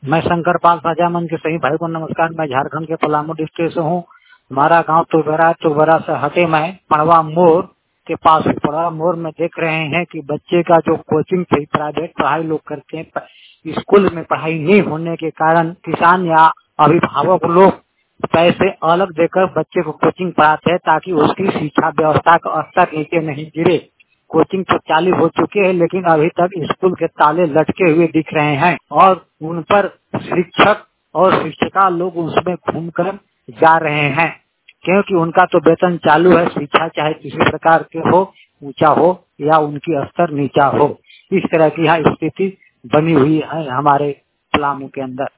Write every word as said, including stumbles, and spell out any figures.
मैं शंकर पाल साजामन के सही भाई को नमस्कार। मैं झारखंड के पलामू डिस्ट्रिक्ट से हूँ। हमारा गांव तुबेरा तुबेरा से हटे में पड़वा मोड़ के पास पड़वा मोड़ में देख रहे हैं कि बच्चे का जो कोचिंग थी, प्राइवेट पढ़ाई लोग करते हैं, स्कूल में पढ़ाई नहीं होने के कारण किसान या अभिभावक लोग पैसे अलग देकर बच्चे को कोचिंग पढ़ाते हैं ताकि उसकी शिक्षा व्यवस्था का स्तर नीचे नहीं गिरे। कोचिंग तो चालू हो चुके हैं लेकिन अभी तक स्कूल के ताले लटके हुए दिख रहे हैं और उन पर शिक्षक और शिक्षिका लोग उसमें घूमकर जा रहे हैं, क्योंकि उनका तो वेतन चालू है। शिक्षा चाहे किसी प्रकार के हो, ऊंचा हो या उनकी स्तर नीचा हो, इस तरह की यहाँ स्थिति बनी हुई है हमारे पलामू के अंदर।